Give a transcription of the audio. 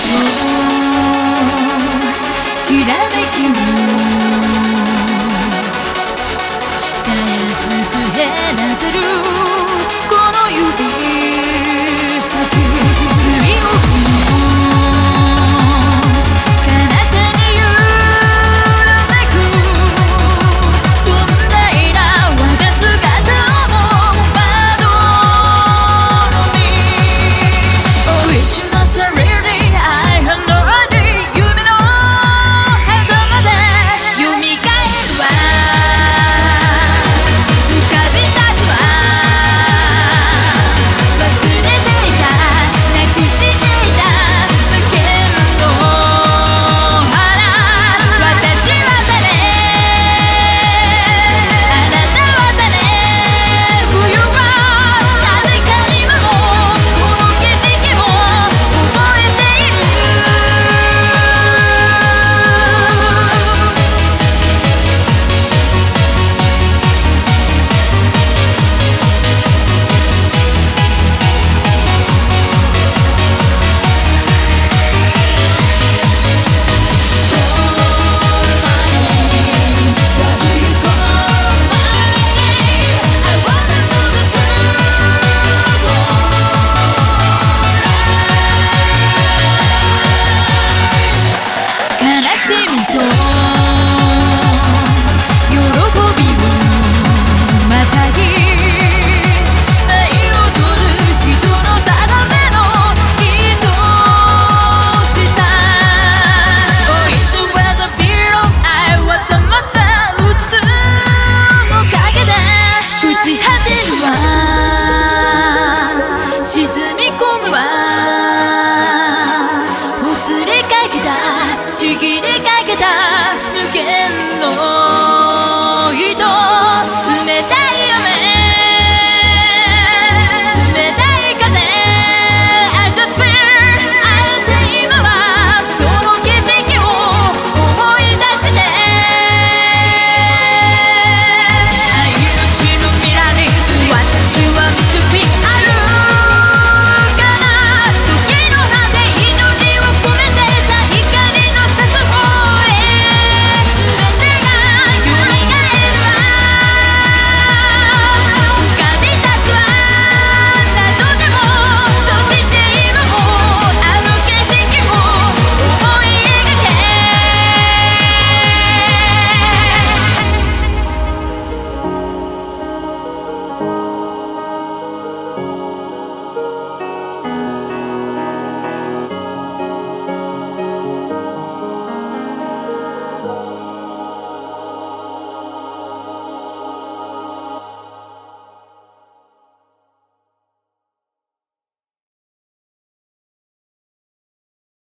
きらめきをたやすく隔てるこの指先罪を彼方に揺らめくそんな我が姿を窓のみ Oh, it's not so really I have no idea 夢の狭間で蘇るわ浮かび立つわ忘れていたなくしていた無限の花私は誰あなたは誰冬はなぜか今もこの景色を覚えている悲しみと喜びをまたぎ愛を取る人の定めの愛しさ Oh, it was a pillow I was a master うつつの影で朽ち果てるわ沈み込むわほつれかけたちぎれかけた無限